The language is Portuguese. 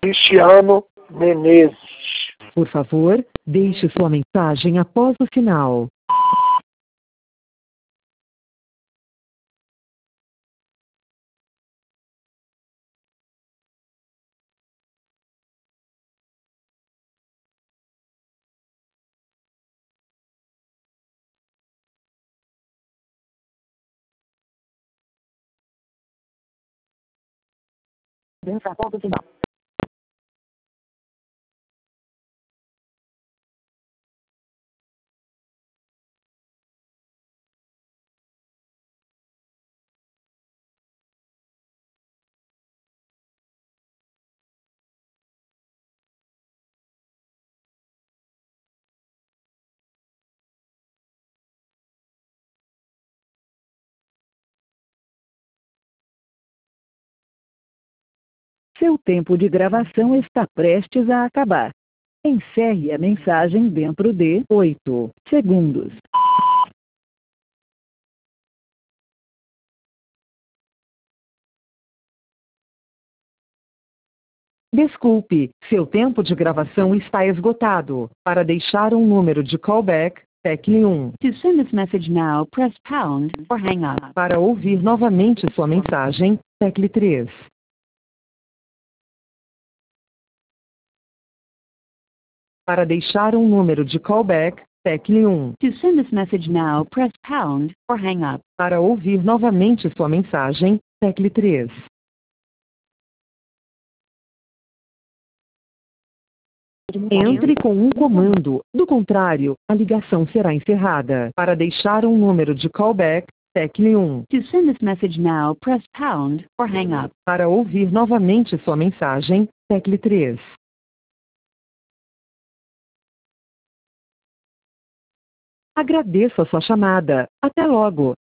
Cristiano Menezes. Por favor, deixe sua mensagem após o sinal. Após o sinal. Seu tempo de gravação está prestes a acabar. Encerre a mensagem dentro de 8 segundos. Desculpe, seu tempo de gravação está esgotado. Para deixar um número de callback, tecle 1. To send this message now, press pound or hang up. Para ouvir novamente sua mensagem, tecle 3. Para deixar um número de callback, tecle 1. To send this message now, press pound or hang up. Para ouvir novamente sua mensagem, tecle 3. Entre com um comando, do contrário, a ligação será encerrada. Para deixar um número de callback, tecle 1. To send this message now, press pound or hang up. Para ouvir novamente sua mensagem, tecle 3. Agradeço a sua chamada. Até logo.